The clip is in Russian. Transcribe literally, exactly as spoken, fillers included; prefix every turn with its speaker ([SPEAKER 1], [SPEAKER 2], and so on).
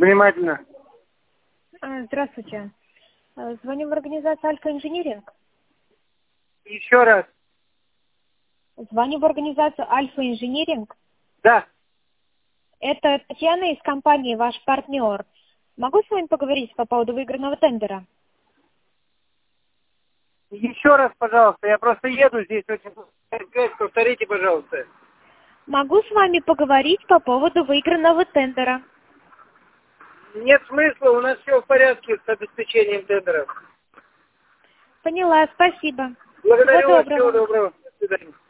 [SPEAKER 1] Внимательно.
[SPEAKER 2] А, Здравствуйте. А, Звоню в организацию Альфа Инжиниринг.
[SPEAKER 1] Еще раз.
[SPEAKER 2] Звоню в организацию Альфа Инжиниринг.
[SPEAKER 1] Да.
[SPEAKER 2] Это Татьяна из компании «Ваш партнер». Могу с вами поговорить по поводу выигранного тендера?
[SPEAKER 1] Еще раз, пожалуйста. Я просто еду здесь очень... Повторите, пожалуйста.
[SPEAKER 2] Могу с вами поговорить по поводу выигранного тендера?
[SPEAKER 1] Нет смысла, у нас все в порядке с обеспечением тендеров.
[SPEAKER 2] Поняла, спасибо.
[SPEAKER 1] Благодарю
[SPEAKER 2] Всего
[SPEAKER 1] вас,
[SPEAKER 2] доброго.
[SPEAKER 1] всего доброго. До свидания.